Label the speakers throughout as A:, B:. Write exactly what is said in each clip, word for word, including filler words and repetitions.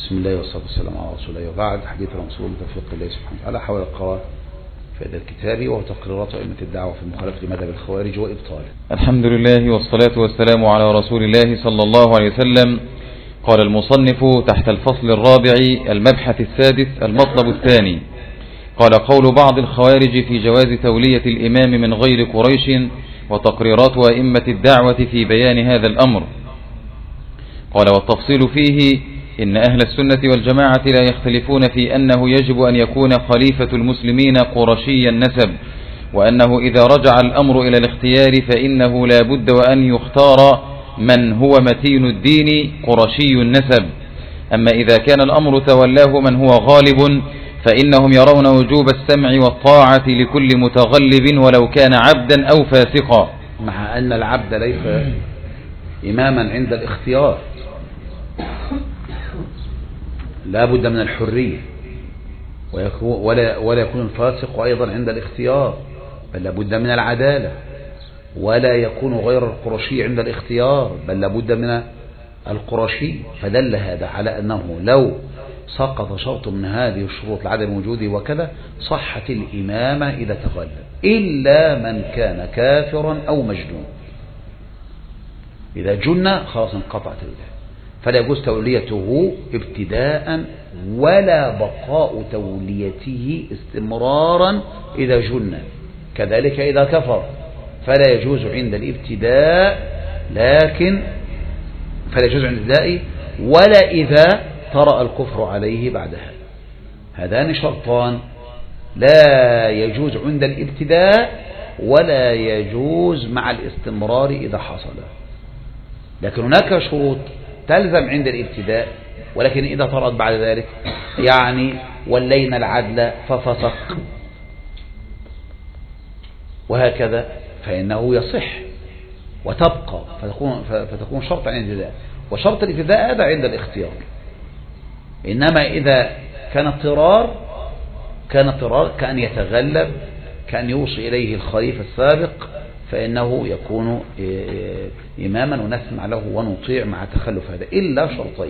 A: بسم الله والصلاة والسلام على رسول الله، وبعد. حديث الرسول بتوفيق الله سبحانه وتعالى حول القواعد في هذا الكتاب وهو تقريرات أئمة الدعوة في المخالفة لمذهب الخوارج وإبطاله.
B: الحمد لله والصلاة والسلام على رسول الله صلى الله عليه وسلم. قال المصنف تحت الفصل الرابع المبحث السادس المطلب الثاني، قال قول بعض الخوارج في جواز تولية الإمام من غير قريش وتقريرات أئمة الدعوة في بيان هذا الأمر. قال والتفصيل فيه إن أهل السنة والجماعة لا يختلفون في أنه يجب أن يكون خليفة المسلمين قرشي النسب، وأنه إذا رجع الأمر إلى الاختيار فإنه لا بد وأن يختار من هو متين الدين قرشي النسب. أما إذا كان الأمر تولاه من هو غالب فإنهم يرون وجوب السمع والطاعة لكل متغلب ولو كان عبدا أو فاسقا،
A: مع أن العبد ليس إماما عند الاختيار، لا بد من الحرية، ولا ولا يكون الفاسق أيضا عند الاختيار، بل لا بد من العدالة، ولا يكون غير القرشي عند الاختيار، بل لا بد من القرشي. فدل هذا على أنه لو سقط شرط من هذه الشروط لعدم وجوده وكذا صحت الإمامة إذا تغلب، إلا من كان كافرا أو مجنون. إذا جن خلاص انقطعت الولاية، فلا يجوز توليته ابتداء ولا بقاء توليته استمرارا إذا جن، كذلك إذا كفر فلا يجوز عند الابتداء، لكن فلا يجوز عند الابتداء ولا إذا طرأ الكفر عليه بعدها. هذان شرطان لا يجوز عند الابتداء ولا يجوز مع الاستمرار إذا حصل. لكن هناك شروط تلزم عند الابتداء، ولكن إذا طرأت بعد ذلك، يعني ولينا العدل ففسق وهكذا، فإنه يصح وتبقى فتكون, فتكون شرط عند الابتداء، وشرط الابتداء هذا عند الاختيار. إنما إذا كان اضطرار كان اضطرار كأن يتغلب، كأن يوصي إليه الخليفة السابق، فإنه يكون إماما ونسمع له ونطيع مع تخلف هذا، إلا شرطين: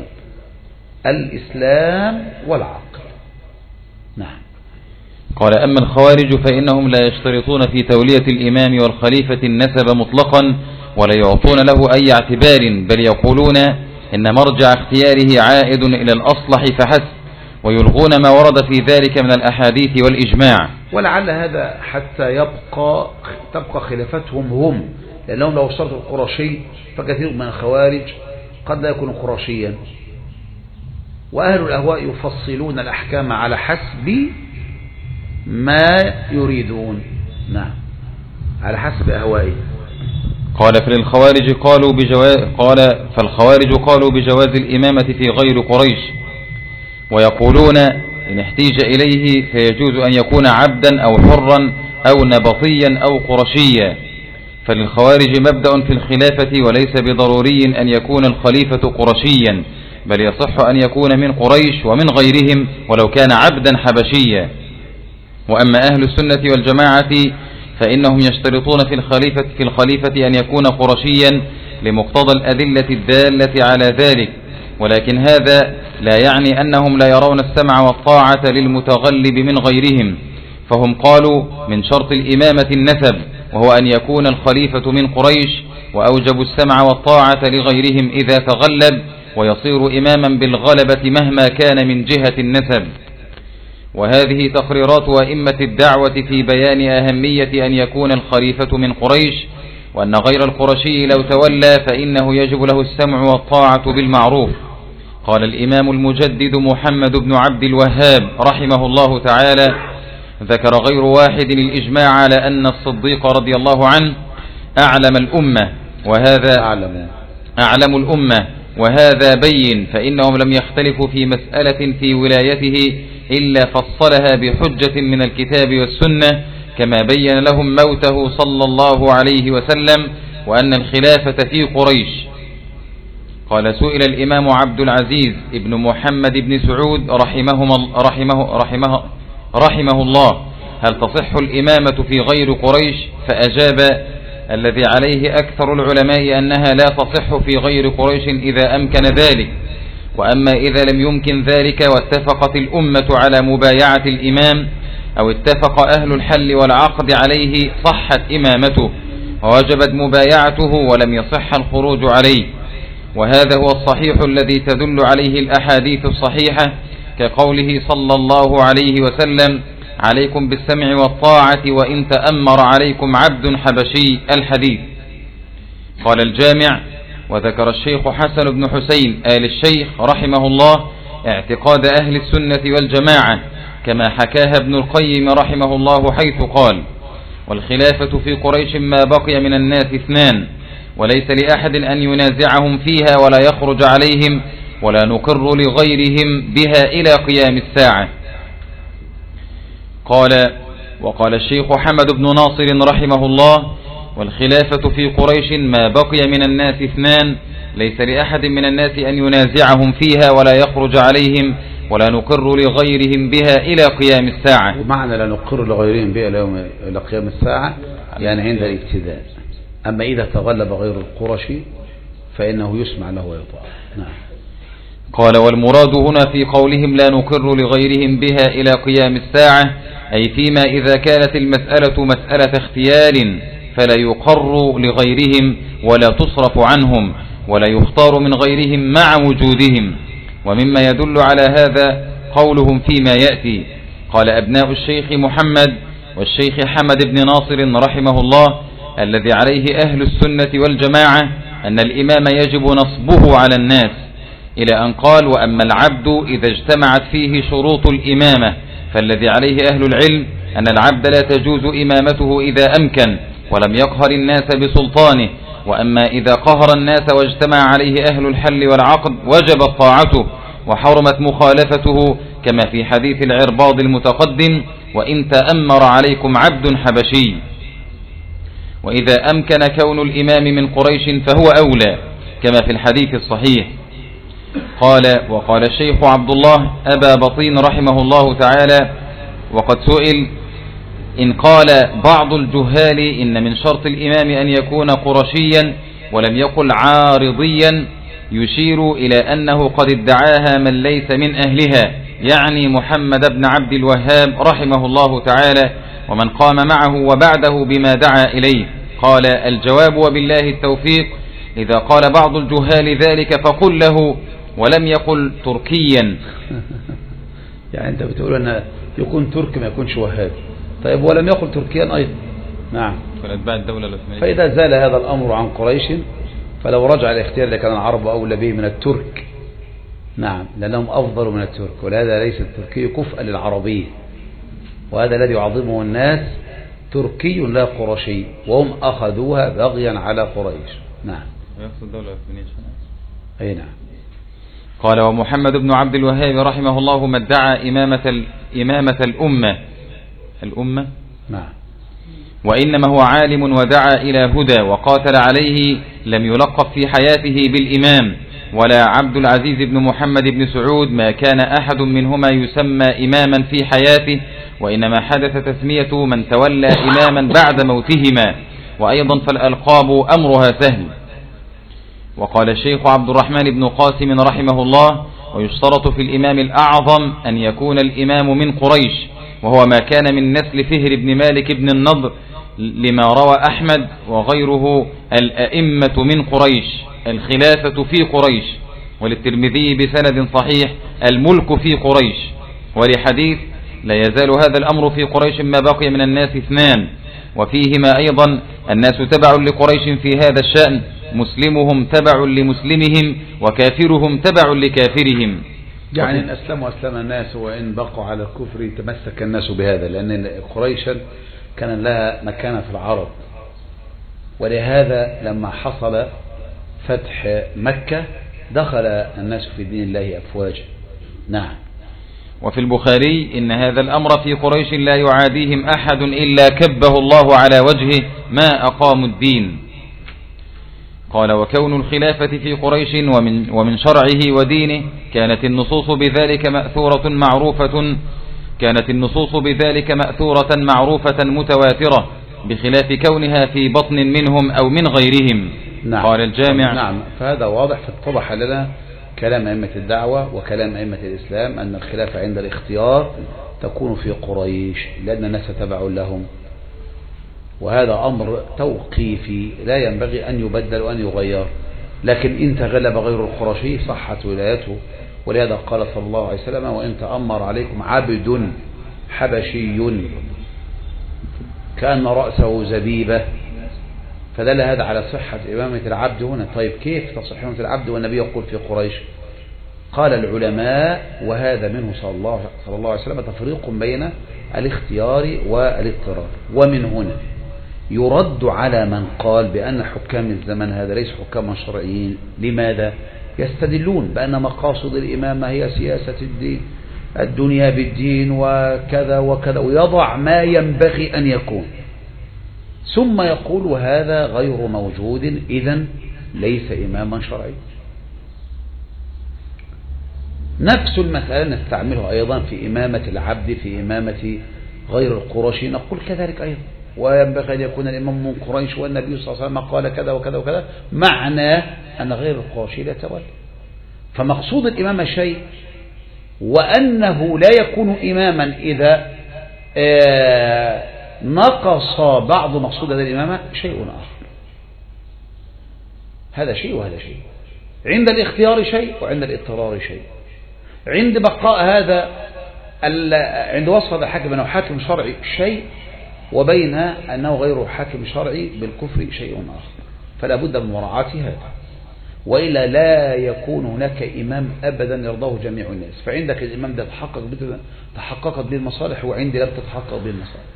A: الإسلام والعقل. نعم.
B: قال أما الخوارج فإنهم لا يشترطون في تولية الإمام والخليفة النسب مطلقا ولا يعطون له أي اعتبار، بل يقولون إن مرجع اختياره عائد إلى الأصلح فحسب، ويلغون ما ورد في ذلك من الأحاديث والإجماع.
A: ولعل هذا حتى يبقى تبقى خلافتهم هم، لأنهم لو اشترطوا القرشي فكثير من الخوارج قد لا يكون قرشيا، وأهل الأهواء يفصلون الأحكام على حسب ما يريدون. نعم، على حسب أهوائهم.
B: قال فالخوارج قالوا بجواز قال فالخوارج قالوا بجواز الإمامة في غير قريش، ويقولون إن احتيج إليه فيجوز أن يكون عبدا أو حرا أو نبطيا أو قرشيا. فللخوارج مبدأ في الخلافة، وليس بضروري أن يكون الخليفة قرشيا، بل يصح أن يكون من قريش ومن غيرهم ولو كان عبدا حبشيا. وأما أهل السنة والجماعة فإنهم يشترطون في الخليفة, في الخليفة أن يكون قرشيا لمقتضى الأدلة الدالة على ذلك، ولكن هذا لا يعني أنهم لا يرون السمع والطاعة للمتغلب من غيرهم، فهم قالوا من شرط الإمامة النسب، وهو أن يكون الخليفة من قريش، وأوجبوا السمع والطاعة لغيرهم إذا تغلب، ويصير إماما بالغلبة مهما كان من جهة النسب. وهذه تقريرات أئمة الدعوة في بيان أهمية أن يكون الخليفة من قريش، وأن غير القرشي لو تولى فإنه يجب له السمع والطاعة بالمعروف. قال الإمام المجدد محمد بن عبد الوهاب رحمه الله تعالى: ذكر غير واحد الإجماع على أن الصديق رضي الله عنه أعلم الأمة، وهذا أعلم, أعلم الأمة وهذا بين، فإنهم لم يختلفوا في مسألة في ولايته إلا فصلها بحجة من الكتاب والسنة، كما بين لهم موته صلى الله عليه وسلم وأن الخلافة في قريش. قال سئل الإمام عبد العزيز ابن محمد بن سعود رحمه, رحمه, رحمه, رحمه الله: هل تصح الإمامة في غير قريش؟ فأجاب: الذي عليه أكثر العلماء أنها لا تصح في غير قريش إذا أمكن ذلك، وأما إذا لم يمكن ذلك واتفقت الأمة على مبايعة الإمام أو اتفق أهل الحل والعقد عليه صحت إمامته ووجبت مبايعته ولم يصح الخروج عليه. وهذا هو الصحيح الذي تدل عليه الأحاديث الصحيحة كقوله صلى الله عليه وسلم: عليكم بالسمع والطاعة وإن تأمر عليكم عبد حبشي، الحديث. قال الجامع: وذكر الشيخ حسن بن حسين آل الشيخ رحمه الله اعتقاد أهل السنة والجماعة كما حكاها ابن القيم رحمه الله، حيث قال: والخلافة في قريش ما بقي من الناس اثنان، وليس لأحد أن ينازعهم فيها ولا يخرج عليهم، ولا نقر لغيرهم بها إلى قيام الساعة. قال: وقال الشيخ حمد بن ناصر رحمه الله: والخلافة في قريش ما بقي من الناس اثنان، ليس لأحد من الناس أن ينازعهم فيها ولا يخرج عليهم، ولا نقر لغيرهم بها إلى قيام الساعة.
A: ومعنى لا نقر لغيرهم بها إلى قيام الساعة يعني عند الابتداء. أما إذا تغلب غير القرشي فإنه يسمع له ويطاع. نعم.
B: قال: والمراد هنا في قولهم لا نقر لغيرهم بها إلى قيام الساعة أي فيما إذا كانت المسألة مسألة اختيال فلا يقر لغيرهم ولا تصرف عنهم ولا يختار من غيرهم مع وجودهم. ومما يدل على هذا قولهم فيما يأتي. قال أبناء الشيخ محمد والشيخ حمد بن ناصر رحمه الله: الذي عليه أهل السنة والجماعة أن الإمام يجب نصبه على الناس، إلى أن قال: وأما العبد إذا اجتمعت فيه شروط الإمامة فالذي عليه أهل العلم أن العبد لا تجوز إمامته إذا أمكن ولم يقهر الناس بسلطانه، وأما إذا قهر الناس واجتمع عليه أهل الحل والعقد وجبت طاعته وحرمت مخالفته، كما في حديث العرباض المتقدم: وإن تأمر عليكم عبد حبشي. وإذا أمكن كون الإمام من قريش فهو أولى، كما في الحديث الصحيح. قال: وقال الشيخ عبد الله أبا بطين رحمه الله تعالى: وقد سئل: إن قال بعض الجهال إن من شرط الإمام أن يكون قرشيا ولم يقل عارضيا، يشير إلى أنه قد ادعاها من ليس من أهلها، يعني محمد بن عبد الوهاب رحمه الله تعالى ومن قام معه وبعده بما دعا إليه. قال: الجواب وبالله التوفيق: إذا قال بعض الجهال ذلك فقل له ولم يقل تركيا.
A: يعني أنت بتقول أن يكون تركي ما يكونش وهابي. طيب ولم يقل تركيا أيضا. نعم.
B: فالأتباع الدولة العثمانية.
A: فإذا زال هذا الأمر عن قريش فلو رجع الاختيار لكان العرب أولى به من الترك. نعم، لأنهم أفضل من الترك، ولهذا ليس التركي كفءا للعربية، وهذا الذي يعظمه الناس تركي لا قرشي، وهم أخذوها بغيا على قريش. نعم.
B: ويقصد الدولة العثمانية.
A: أي نعم.
B: قال: ومحمد بن عبد الوهاب رحمه الله ما ادعى إمامة, إمامة الأمة الأمة
A: نعم.
B: وإنما هو عالم ودعا إلى هدى وقاتل عليه، لم يلقب في حياته بالإمام، ولا عبد العزيز بن محمد بن سعود ما كان أحد منهما يسمى إماما في حياته، وإنما حدث تسمية من تولى إماما بعد موتهما، وأيضا فالألقاب أمرها سهل. وقال الشيخ عبد الرحمن بن قاسم رحمه الله: ويشترط في الإمام الأعظم أن يكون الإمام من قريش، وهو ما كان من نسل فهر بن مالك بن النضر، لما روى أحمد وغيره: الأئمة من قريش، الخلافة في قريش. وللترمذي بسند صحيح: الملك في قريش. ولحديث: لا يزال هذا الأمر في قريش ما بقي من الناس اثنان. وفيهما أيضا: الناس تبع لقريش في هذا الشأن، مسلمهم تبع لمسلمهم وكافرهم تبع لكافرهم.
A: يعني إن أسلموا أسلم الناس، وإن بقوا على الكفر تمسك الناس بهذا، لأن قريشا كان لها مكانة في العرب، ولهذا لما حصل فتح مكة دخل الناس في دين الله أفواجا. نعم.
B: وفي البخاري: إن هذا الأمر في قريش لا يعاديهم أحد إلا كبه الله على وجهه ما أقاموا الدين. قال: وكون الخلافة في قريش ومن, ومن شرعه ودينه كانت النصوص بذلك مأثورة معروفة كانت النصوص بذلك مأثورة معروفة متواترة، بخلاف كونها في بطن منهم أو من غيرهم.
A: نعم.
B: قال الجامع:
A: نعم، فهذا واضح، فاتضح لنا كلام أئمة الدعوة وكلام أئمة الإسلام أن الخلافة عند الاختيار تكون في قريش لأن الناس تبع لهم، وهذا أمر توقيفي لا ينبغي أن يبدل وأن يغير. لكن إن تغلب غير القرشي صحت ولايته، ولهذا قال صلى الله عليه وسلم: وإن تأمر عليكم عبد حبشي كأن رأسه زبيبة، فدل هذا على صحة إمامة العبد هنا. طيب كيف تصح إمامة العبد والنبي يقول في قريش؟ قال العلماء وهذا منه صلى الله, صلى الله عليه وسلم تفريق بين الاختيار والاضطرار. ومن هنا يرد على من قال بأن حكام الزمن هذا ليس حكاما شرعيين. لماذا؟ يستدلون بأن مقاصد الإمامة هي سياسة الدين، الدنيا بالدين وكذا وكذا، ويضع ما ينبغي أن يكون، ثم يقول وهذا غير موجود إذن ليس إماما شرعي. نفس المسألة نستعملها أيضا في إمامة العبد، في إمامة غير القرشي نقول كذلك أيضا، وينبغي أن يكون الإمام من قريش والنبي صلى الله عليه وسلم قال كذا وكذا وكذا، معناه أن غير القرشي لا يتولى. فمقصود الإمامة شيء، وأنه لا يكون إماما إذا نقص بعض مقصود هذه الإمامة شيء آخر. هذا شيء وهذا شيء، عند الاختيار شيء وعند الاضطرار شيء، عند بقاء هذا عند وصف هذا الحاكم أنه حاكم شرعي شيء، وبين أنه غير حاكم شرعي بالكفر شيء آخر. فلا بد من مراعاة هذا، وإلا لا يكون هناك إمام أبدا يرضاه جميع الناس. فعندك الإمام ده تحقق تحققت به المصالح، وعندي لم تتحقق به المصالح.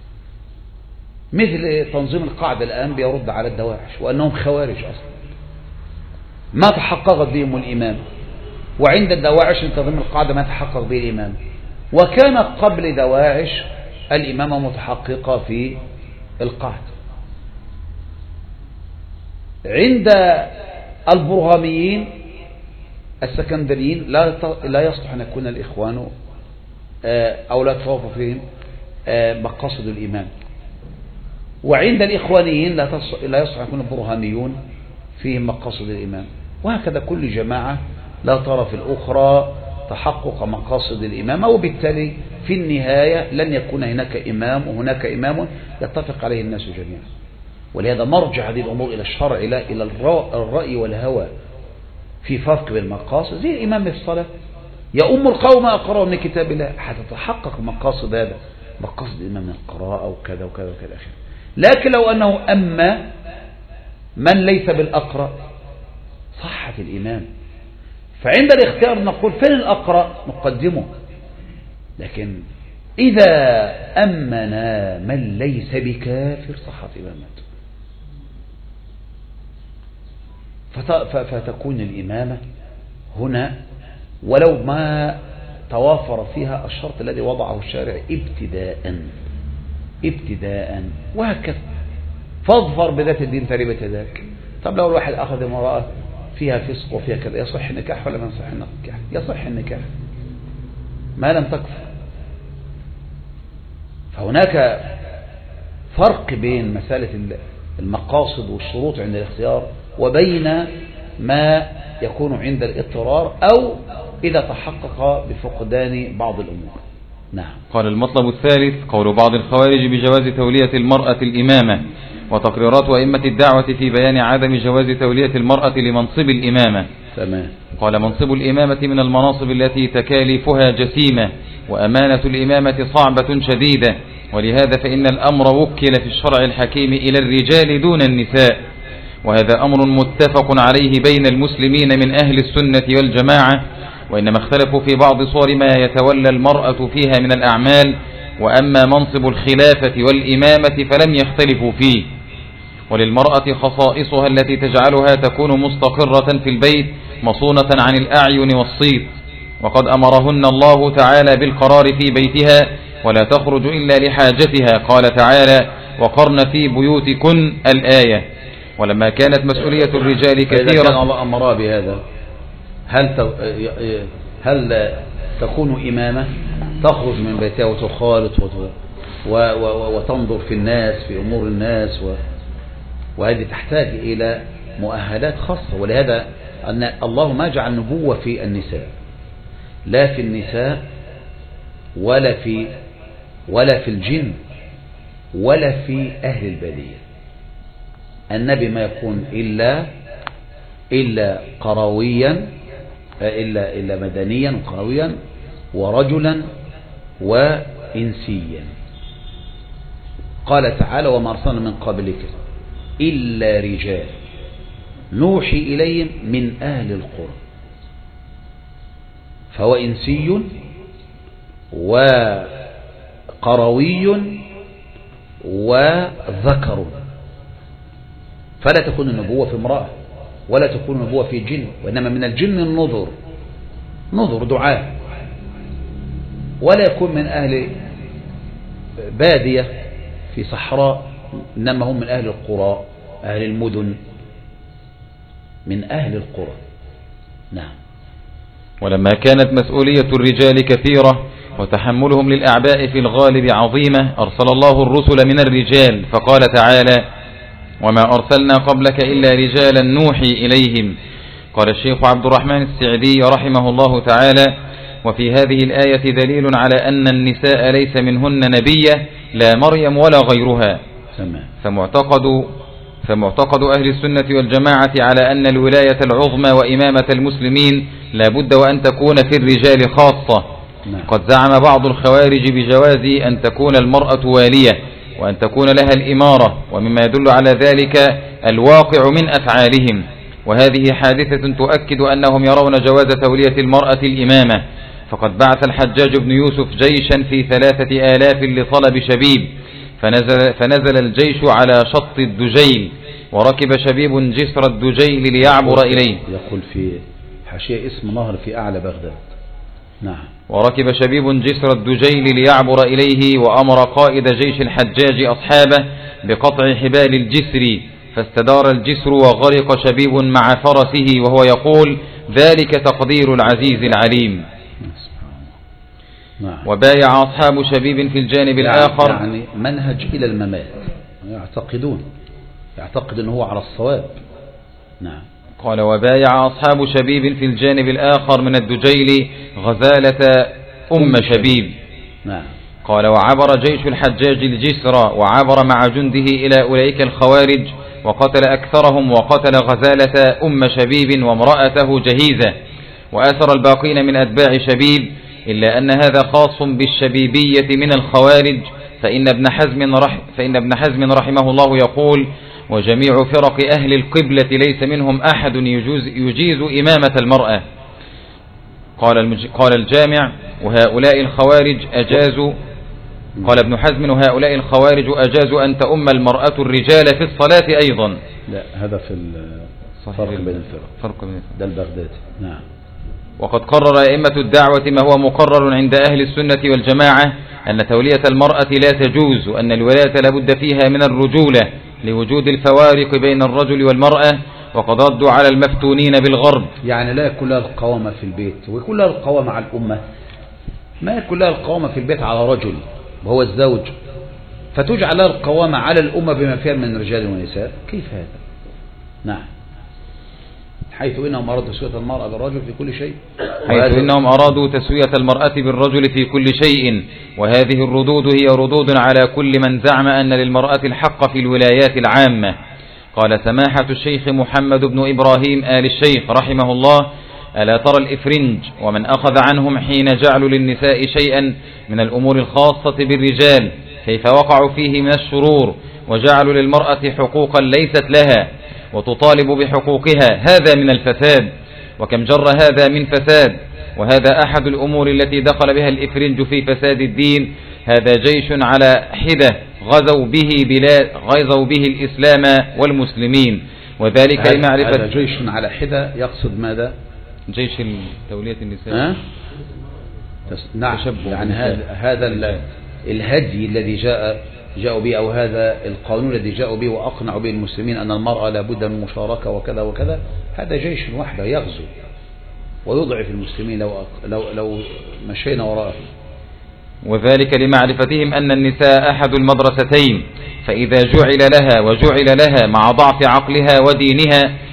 A: مثل تنظيم القاعدة الآن بيرد على الدواعش وأنهم خوارج أصلا، ما تحققت بهم الإمام، وعند الدواعش تنظيم القاعدة ما تحقق به الإمام. وكان قبل دواعش الإمامة متحققة في القاعدة. عند البرهاميين السكندريين لا لا يصلح أن يكون الإخوان أو لا تتوافق فيهم مقاصد الإمام، وعند الإخوانيين لا يصلح أن يكون البرهاميون فيهم مقاصد الإمام، وهكذا كل جماعة لا ترى في الأخرى تحقق مقاصد الإمامة، وبالتالي في النهاية لن يكون هناك إمام وهناك إمام يتفق عليه الناس جميعا. ولهذا مرجع هذه الأمور إلى الشرع، لا إلى الرأي والهوى في فرق بين المقاصد. زي الإمام في الصلاة يؤم القوم أقرأوا من كتاب الله، حتتحقق مقاصد هذا، مقاصد الإمام من القراءة وكذا وكذا وكذا. لكن لو أنه أما من ليس بالأقرأ صحة الإمام. فعند الاختيار نقول فين الأقرأ نقدمه، لكن إذا أمنا من ليس بكافر صحت إمامته. فتكون الإمامة هنا ولو ما توافر فيها الشرط الذي وضعه الشارع ابتداء ابتداء وهكذا. فاظفر بذات الدين تربت ذاك. طب لو الواحد أخذ امرأة فيها فسق وفيها كذا، يصح النكاح ولا ما يصح النكاح؟ يصح النكاح ما لم تكفر. فهناك فرق بين مسألة المقاصد والشروط عند الاختيار وبين ما يكون عند الاضطرار أو إذا تحقق بفقدان بعض الأمور. نعم.
B: قال المطلب الثالث قول بعض الخوارج بجواز تولية المرأة الإمامة، وتقريرات أئمة الدعوة في بيان عدم جواز تولية المرأة لمنصب الإمامة.
A: تمام.
B: قال منصب الإمامة من المناصب التي تكاليفها جسيمة، وأمانة الإمامة صعبة شديدة، ولهذا فإن الأمر وكل في الشرع الحكيم إلى الرجال دون النساء، وهذا أمر متفق عليه بين المسلمين من أهل السنة والجماعة، وإنما اختلفوا في بعض صور ما يتولى المرأة فيها من الأعمال، وأما منصب الخلافة والإمامة فلم يختلفوا فيه. وللمرأة خصائصها التي تجعلها تكون مستقرة في البيت مصونة عن الأعين والصيت، وقد أمرهن الله تعالى بالقرار في بيتها ولا تخرج إلا لحاجتها، قال تعالى وقرن في بيوتكن الآية. ولما كانت مسؤولية الرجال كثيرة،
A: كان الله أمر بهذا، هل هل تكون إمامة تخرج من بيتها وتخالط وتنظر في الناس في أمور الناس، وهذه تحتاج إلى مؤهلات خاصة. ولهذا أن الله ما جعل نبوة في النساء، لا في النساء ولا في ولا في الجن ولا في أهل البادية. النبي ما يكون إلا إلا قرويا إلا إلا مدنيا قرويا ورجلا وإنسيا. قال تعالى: وما أرسلنا من قبلك إلا رجال نوحي إليهم من أهل القرى. فهو إنسي وقروي وذكر، فلا تكون النبوة في امرأة ولا تكون النبوة في جن، وإنما من الجن النذر نذر دعاء، ولا يكون من أهل بادية في صحراء، إنما هم من أهل القرى، أهل المدن، من أهل القرى. نعم.
B: ولما كانت مسؤولية الرجال كثيرة وتحملهم للأعباء في الغالب عظيمة، أرسل الله الرسل من الرجال، فقال تعالى: وما أرسلنا قبلك إلا رجالا نوحي إليهم. قال الشيخ عبد الرحمن السعدي رحمه الله تعالى: وفي هذه الآية دليل على أن النساء ليس منهن نبية لا مريم ولا غيرها. فمعتقد فمعتقد أهل السنة والجماعة على أن الولاية العظمى وإمامة المسلمين لا بد وأن تكون في الرجال خاصة. قد زعم بعض الخوارج بجواز أن تكون المرأة والية وأن تكون لها الإمارة، ومما يدل على ذلك الواقع من أفعالهم، وهذه حادثة تؤكد أنهم يرون جواز تولية المرأة الإمامة. فقد بعث الحجاج بن يوسف جيشا في ثلاثة آلاف لطلب شبيب، فنزل, فنزل الجيش على شط الدجيل، وركب شبيب جسر الدجيل ليعبر إليه.
A: يقول في حاشية اسم نهر في أعلى بغداد. نعم.
B: وركب شبيب جسر الدجيل ليعبر إليه، وأمر قائد جيش الحجاج أصحابه بقطع حبال الجسر، فاستدار الجسر وغرق شبيب مع فرسه وهو يقول: ذلك تقدير العزيز العليم.
A: نعم.
B: وبايع أصحاب شبيب في الجانب
A: يعني
B: الآخر،
A: يعني منهج إلى الممات، يعتقدون يعتقد أنه هو على الصواب. نعم.
B: قال: وبايع أصحاب شبيب في الجانب الآخر من الدجيل غزالة أم شبيب.
A: نعم.
B: قال: وعبر جيش الحجاج الجسر وعبر مع جنده إلى أولئك الخوارج، وقتل أكثرهم، وقتل غزالة أم شبيب وامرأته جهيزة، وأسر الباقين من أتباع شبيب، إلا أن هذا خاص بالشبيبية من الخوارج، فإن ابن حزم, رح فإن ابن حزم رحمه الله يقول: وجميع فرق أهل القبلة ليس منهم أحد يجوز, يجيز إمامة المرأة. قال, المج... قال الجامع: وهؤلاء الخوارج أجازوا قال ابن حزم: وهؤلاء الخوارج أجازوا أن تؤم المرأة الرجال في الصلاة أيضا.
A: لا، هذا في الفرق بين الفرق،
B: فرق بين الفرق.
A: ده البغدادي. نعم.
B: وقد قرر أئمة الدعوة ما هو مقرر عند أهل السنة والجماعة، أن تولية المرأة لا تجوز، وأن الولاية لابد فيها من الرجولة لوجود الفوارق بين الرجل والمرأة، وقد ردوا على المفتونين بالغرب.
A: يعني لا يكون لها القوامة في البيت ويكون لها القوامة على الأمة، ما يكون لها القوامة في البيت على رجل وهو الزوج، فتجعل لها القوامة على الأمة بما فيها من رجال ونساء. كيف هذا؟ نعم. حيث إنهم أرادوا تسوية المرأة بالرجل في كل شيء
B: حيث إنهم أرادوا تسوية المرأة بالرجل في كل شيء، وهذه الردود هي ردود على كل من زعم أن للمرأة الحق في الولايات العامة. قال سماحة الشيخ محمد بن إبراهيم آل الشيخ رحمه الله: ألا ترى الإفرنج ومن أخذ عنهم حين جعلوا للنساء شيئا من الأمور الخاصة بالرجال كيف وقعوا فيه من الشرور، وجعلوا للمرأة حقوقا ليست لها وتطالب بحقوقها، هذا من الفساد، وكم جر هذا من فساد، وهذا أحد الأمور التي دخل بها الإفرنج في فساد الدين. هذا جيش على حدة غزوا به بلاد غزوا به الإسلام والمسلمين، وذلك لمعرفة.
A: هذا جيش على حدة يقصد ماذا؟
B: جيش تولية النساء.
A: أه؟ نعم. يعني هذا هذا الهدي الذي جاء جاءوا به، أو هذا القانون الذي جاءوا به وأقنعوا به المسلمين أن المرأة لابد من مشاركة وكذا وكذا، هذا جيش وحده يغزو ويضعف المسلمين لو لو لو مشينا وراءه.
B: وذلك لمعرفتهم أن النساء أحد المدرستين، فإذا جعل لها وجعل لها مع ضعف عقلها ودينها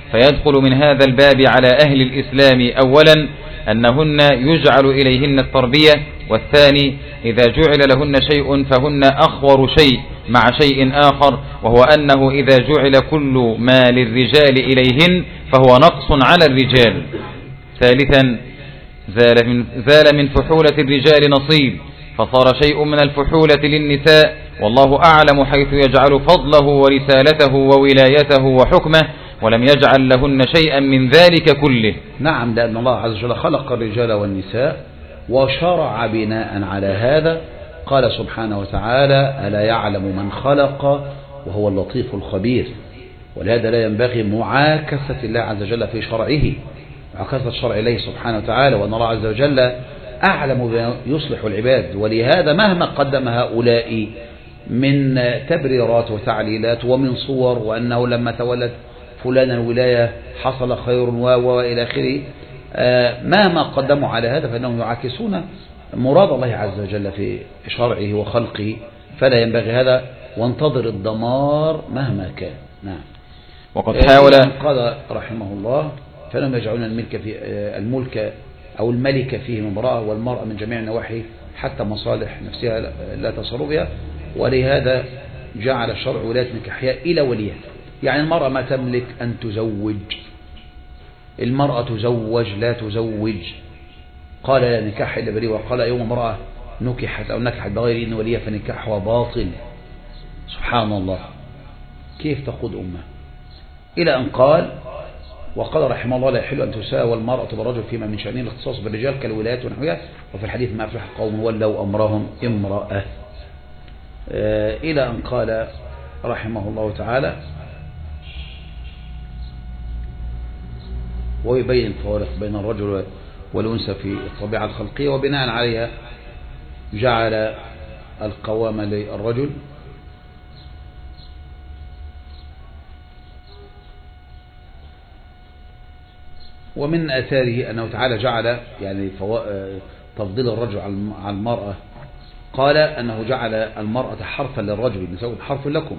B: فيدخل من هذا الباب على أهل الإسلام أولا أنهن يجعل إليهن التربية، والثاني إذا جعل لهن شيء فهن أخور شيء مع شيء آخر، وهو أنه إذا جعل كل ما للرجال إليهن فهو نقص على الرجال. ثالثا زال من, زال من فحولة الرجال نصيب، فصار شيء من الفحولة للنساء، والله أعلم حيث يجعل فضله ورسالته وولايته وحكمه، ولم يجعل لهن شيئا من ذلك كله.
A: نعم، لأن الله عز وجل خلق الرجال والنساء وشرع بناء على هذا. قال سبحانه وتعالى: ألا يعلم من خلق وهو اللطيف الخبير. ولهذا لا ينبغي معاكسة الله عز وجل في شرعه، معاكسة شرع الله سبحانه وتعالى، وأن الله عز وجل أعلم بما يصلح العباد. ولهذا مهما قدم هؤلاء من تبريرات وتعليلات ومن صور، وأنه لما تولت فلان الولاية حصل خير وإلى آخره، مهما قدموا على هذا فإنهم يعاكسون مراد الله عز وجل في شرعه وخلقه، فلا ينبغي هذا، وانتظر الدمار مهما كان. نعم.
B: وقد حاول
A: قال رحمه الله: فلم يجعلون الملك في الملك أو الملك فيه امرأة، والمرأة من جميع النواحي حتى مصالح نفسها لا تصر بها، ولهذا جعل الشرع ولاية النكاح إلى وليها. يعني المرأة ما تملك أن تزوج، المرأة تزوج لا تزوج. قال: لا نكاح إلا بولي. وقال: يوم امرأة نكحت أو نكحت بغير إذن وليها فنكاحها باطل. سبحان الله، كيف تقود أمة؟ إلى أن قال: وقال رحمه الله: لا يحل أن تساوى المرأة بالرجل فيما من شأنه الاختصاص بالرجال كالولايات ونحوها، وفي الحديث: ما أفلح قوم ولوا أمرهم امرأة. إلى أن قال رحمه الله تعالى: ويبين الفوارق بين الرجل والأنثى في الطبيعة الخلقية، وبناء عليها جعل القوام للرجل، ومن آثاره أنه تعالى جعل يعني تفضيل الرجل على المرأة. قال أنه جعل المرأة حرفا للرجل، نسوي حرف لكم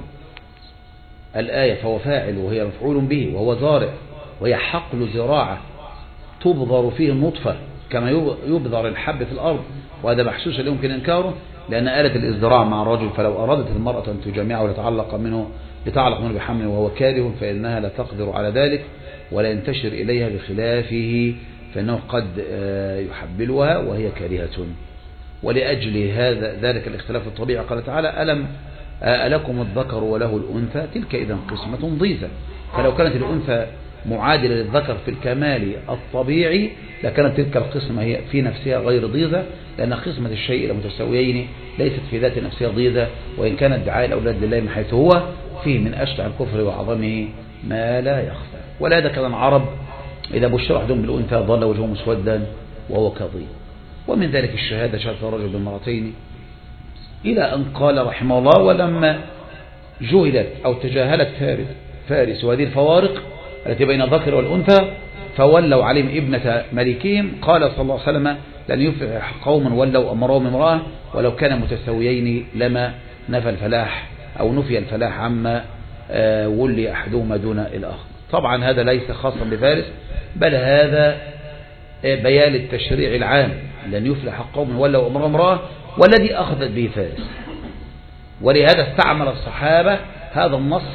A: الآية، فهو فاعل وهي مفعول به، وهو زارع، وهي حقل زراعة تبذر فيه النطفة كما يبذر الحب في الأرض، وهذا محسوس لا يمكن إنكاره، لأن آلة الإزدراع مع الرجل، فلو أرادت المرأة أن تجامعه لتعلق منه لتعلق منه بحمل وهو كاره فإنها لا تقدر على ذلك ولا ينتشر إليها، بخلافه فإنه قد يحبلها وهي كارهة. ولأجل هذا ذلك الاختلاف الطبيعي قال تعالى: ألم ألكم الذكر وله الأنثى تلك إذا قسمة ضيزى. فلو كانت الأنثى معادلة للذكر في الكمال الطبيعي لكانت تلك القسمة هي في نفسها غير ضيزة، لأن قسمة الشيء المتساويين ليست في ذات نفسها ضيزة، وإن كان ادعاء الأولاد لله من حيث هو فيه من أشجع الكفر وعظمه ما لا يخفى. ولهذا كان العرب إذا بشر أحدهم بالأنثى ظل وجهه مسودا وهو كظيم. ومن ذلك الشهادة، شهادة الرجل بالمرتين، إلى أن قال رحمه الله: ولما جهلت أو تجاهلت فارس, فارس وهذه الفوارق التي بين الذكر والأنثى فولوا عليهم ابنة ملكهم، قال صلى الله عليه وسلم: لن يفلح قوما ولوا أمرهم امرأة ولو كان متساويين لما نفى الفلاح أو نفي الفلاح عما ولي أحدهما دون الآخر. طبعا هذا ليس خاصا بفارس، بل هذا بيان التشريع العام: لن يفلح قوم ولوا أمرهم امرأة، والذي أخذت به فارس. ولهذا استعمل الصحابة هذا النص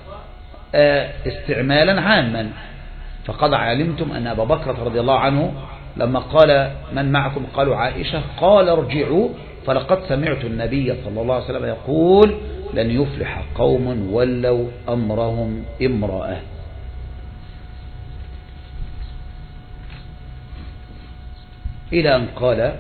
A: استعمالا عاما. فقد علمتم أن أبا بكر رضي الله عنه لما قال: من معكم؟ قالوا عائشة، قال: ارجعوا فلقد سمعت النبي صلى الله عليه وسلم يقول: لن يفلح قوم ولوا أمرهم امرأة. إلى أن قال: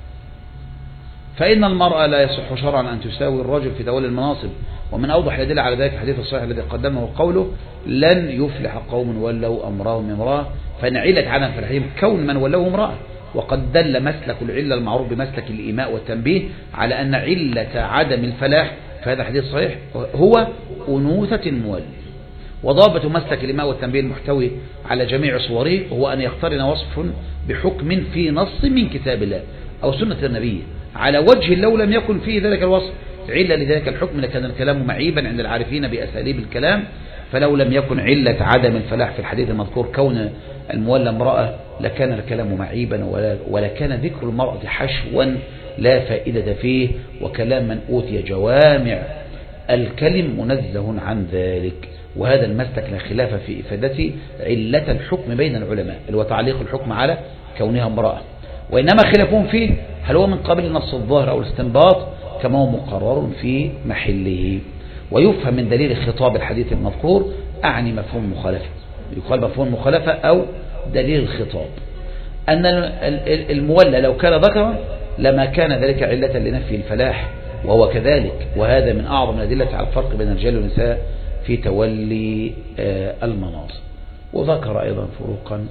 A: فإن المرأة لا يصح شرعا أن تساوي الرجل في تولي المناصب. ومن أوضح الأدلة على ذلك الحديث الصحيح الذي قدمه قوله: لن يفلح قوم ولوا أمرهم امرأة، فإن علة عدم فلحهم كون من ولوا امرأة. وقد دل مسلك العلة المعروف بمسلك الإيماء والتنبيه على أن علة عدم الفلاح في هذا الحديث الصحيح هو أنوثة المولي. وضابط مسلك الإيماء والتنبيه المحتوي على جميع صوره هو أن يقترن وصف بحكم في نص من كتاب الله أو سنة النبي على وجه لو لم يكن فيه ذلك الوصف علة لذلك الحكم لكان الكلام معيبا عند العارفين بأساليب الكلام، فلو لم يكن علة عدم الفلاح في الحديث المذكور كون المولى امرأة لكان الكلام معيبا ولا, ولا كان ذكر المرأة حشوا لا فائدة فيه، وكلام من أوتي جوامع الكلم منزه عن ذلك. وهذا المسلك لا خلاف في إفادة علة الحكم بين العلماء، اللي هو تعليق الحكم على كونها امرأة، وإنما خلافهم فيه هل هو من قبل نص الظاهر أو الاستنباط كما هو مقرر في محله. ويفهم من دليل خطاب الحديث المذكور أعني مفهوم مخالفة، يقال مفهوم مخالفة أو دليل الخطاب أن المولى لو كان ذكرا لما كان ذلك علة لنفي الفلاح، وهو كذلك، وهذا من أعظم الأدلة على الفرق بين الرجال والنساء في تولي المناصب. وذكر أيضا فروقا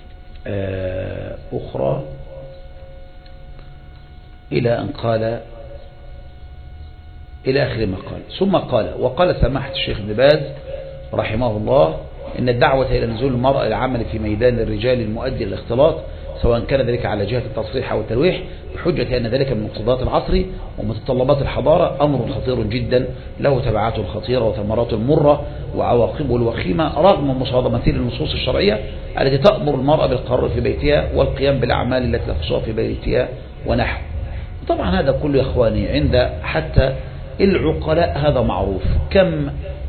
A: أخرى إلى أن قال إلى آخر ما قال. ثم قال: وقال سماحة الشيخ ابن باز رحمه الله إن الدعوة إلى نزول المرأة العمل في ميدان الرجال المؤدي للاختلاط، سواء كان ذلك على جهة التصريح أو التلويح، بحجة أن ذلك من مقتضيات العصر ومتطلبات الحضارة، أمر خطير جدا له تبعاته الخطيرة وثمراته المرة وعواقبه الوخيمة، رغم مصادمته للنصوص الشرعية التي تأمر المرأة بالقرار في بيتها والقيام بالأعمال التي تخصها في بيتها ونحو. طبعا هذا كله يا إخواني عند حتى العقلاء هذا معروف، كم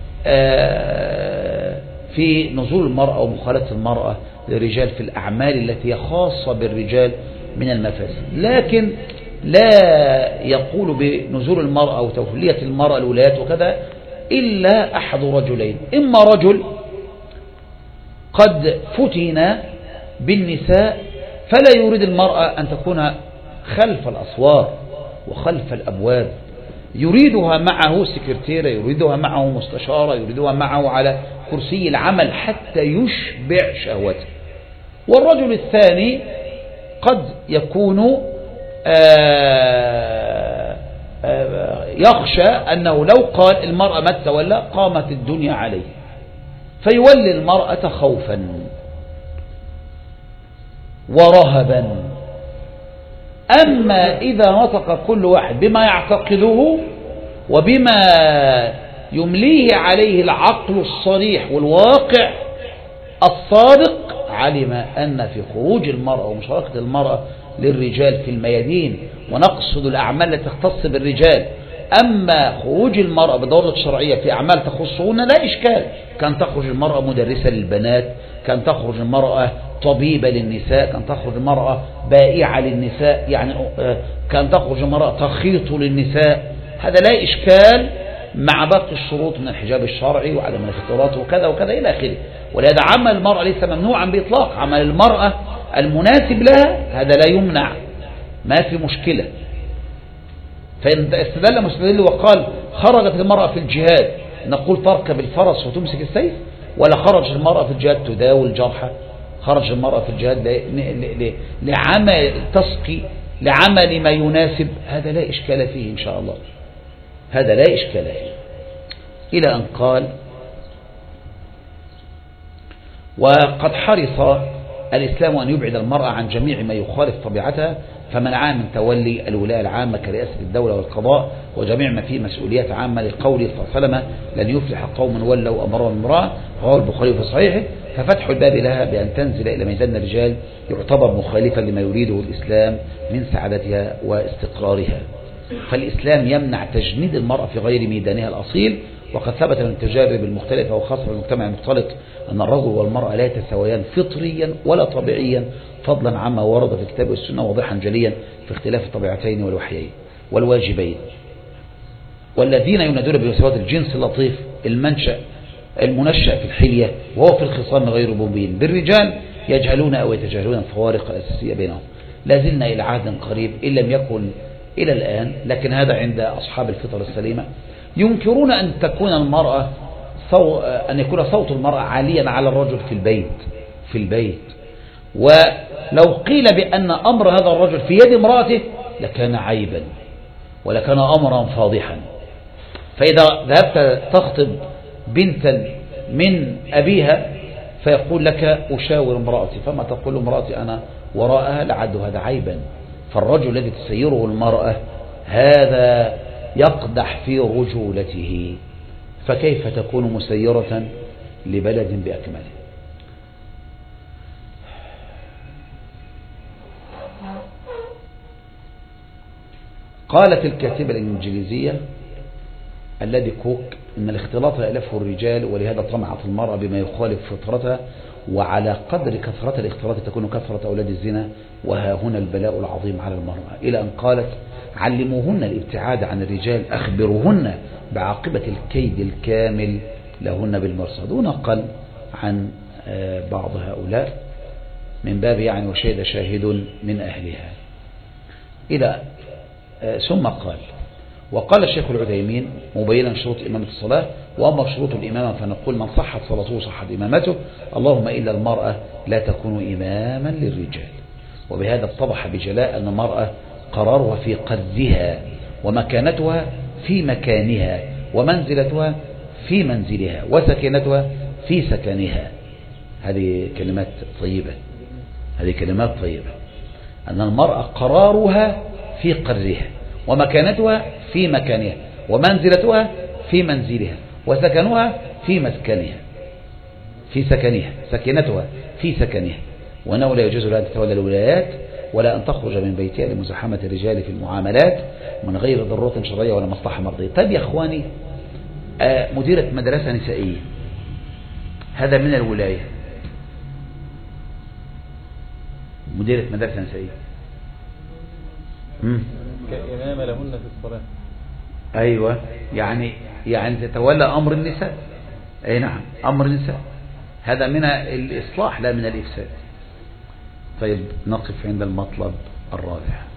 A: في نزول المرأة ومخالطة المرأة للرجال في الأعمال التي هي خاصة بالرجال من المفاسد، لكن لا يقول بنزول المرأة وتولية المرأة الولايات وكذا إلا أحد رجلين: إما رجل قد فتن بالنساء فلا يريد المرأة أن تكون خلف الأسوار وخلف الأبواب، يريدها معه سكرتيرة، يريدها معه مستشارة، يريدها معه على كرسي العمل حتى يشبع شهوته. والرجل الثاني قد يكون آآ آآ يخشى أنه لو قال المرأة ما تولى قامت الدنيا عليه، فيولي المرأة خوفا ورهبا. أما إذا نطق كل واحد بما يعتقده وبما يمليه عليه العقل الصريح والواقع الصادق، علم أن في خروج المرأة ومشاركة المرأة للرجال في الميادين، ونقصد الأعمال التي تختص بالرجال، أما خروج المرأة بالدورة الشرعية في أعمال تخصهن لا إشكال. كان تخرج المرأة مدرسة للبنات، كان تخرج المرأة طبيبة للنساء، كان تخرج المرأة بائعة للنساء، يعني كان تخرج المرأة تخيط للنساء، هذا لا إشكال مع باقي الشروط من الحجاب الشرعي وعدم الاختلاط وكذا وكذا إلى آخره. ولهذا عمل المرأة ليس ممنوعا بإطلاق، عمل المرأة المناسب لها هذا لا يمنع، ما في مشكلة. فإن استدل مستدل وقال خرجت المرأة في الجهاد، نقول تركب الفرس وتمسك السيف؟ ولا خرج المرأة في الجهاد تداوي الجرحى؟ خرج المرأة في الجهاد لعمل تسقي لعمل ما يناسب، هذا لا إشكال فيه إن شاء الله، هذا لا إشكال فيه. إلى أن قال: وقد حرص الإسلام أن يبعد المرأة عن جميع ما يخالف طبيعتها، فمنعها من تولي الولاية العامة كرئاسة الدولة والقضاء وجميع ما فيه مسؤوليات عامة، لقوله صلى الله عليه وسلم: لن يفلح قوم ولوا أمرهم امرأة، رواه البخاري في صحيحه. ففتح الباب لها بأن تنزل إلى ميدان الرجال يعتبر مخالفا لما يريده الإسلام من سعادتها واستقرارها. فالإسلام يمنع تجنيد المرأة في غير ميدانها الأصيل، وقد ثبت من التجارب المختلفة وخاصة في المجتمع المختلط أن الرجل والمرأة لا يتساويان فطريا ولا طبيعيا، فضلا عما ورد في الكتاب والسنة واضحا جليا في اختلاف الطبيعتين والوحيين والواجبين. والذين ينادون بمساواة الجنس اللطيف المنشأ المنشأ في الحلية وهو في الخصام غير مبين بالرجال يجهلون أو يتجاهلون الفوارق الأساسية بينهم. لازلنا إلى عهد قريب إن لم يكن إلى الآن، لكن هذا عند أصحاب الفطر السليمة، ينكرون أن تكون المرأة صو... أن يكون صوت المرأة عاليا على الرجل في البيت في البيت ولو قيل بأن أمر هذا الرجل في يد امرأته لكان عيبا ولكان أمرا فاضحا. فإذا ذهبت تخطب بنتا من أبيها فيقول لك أشاور امرأتي، فما تقول امرأتي أنا وراءها، لعد هذا عيبا. فالرجل الذي تسيره المرأة هذا يقدح في رجولته، فكيف تكون مسيرة لبلد بأكمله. قالت الكاتبة الإنجليزية الذي كوك إن الاختلاط يألفه الرجال، ولهذا طمعت المرأة بما يخالف فطرتها، وعلى قدر كثرة الاختلاط تكون كثرة أولاد الزنا، وها هنا البلاء العظيم على المرأة. إلى أن قالت علموهن الابتعاد عن الرجال، أخبروهن بعاقبة الكيد الكامل لهن بالمرصاد. ونقل عن بعض هؤلاء من باب يعني وشهد شاهد من أهلها. إلى ثم قال وقال الشيخ العثيمين مبينا شروط إمامة الصلاة: وأما شروط الإمامة فنقول من صحت صلاته صحت إمامته، اللهم إلا المرأة لا تكون إماما للرجال. وبهذا اتضح بجلاء أن المرأة قرارها في قدها، ومكانتها في مكانها، ومنزلتها في منزلها، وسكنتها في سكنها. هذه كلمات طيبة، هذه كلمات طيبة أن المرأة قرارها في قرها، ومكانتها في مكانها، ومنزلتها في منزلها، وسكنها في مسكنها في سكنها سكنتها في سكنها. وأنه لا يجوز لها أن تتولى الولايات ولا أن تخرج من بيتها لمزاحمة الرجال في المعاملات من غير ضرورة شرعية ولا مصلحة مرضية. طيب يا أخواني، آه مديرة مدرسة نسائية هذا من الولاية، مديرة مدرسة نسائية
B: كإمام لهن في الصلاة.
A: أيوة، يعني يعني تتولى أمر النساء. أي نعم، أمر النساء، هذا من الإصلاح لا من الإفساد. طيب نقف عند المطلب الرابع.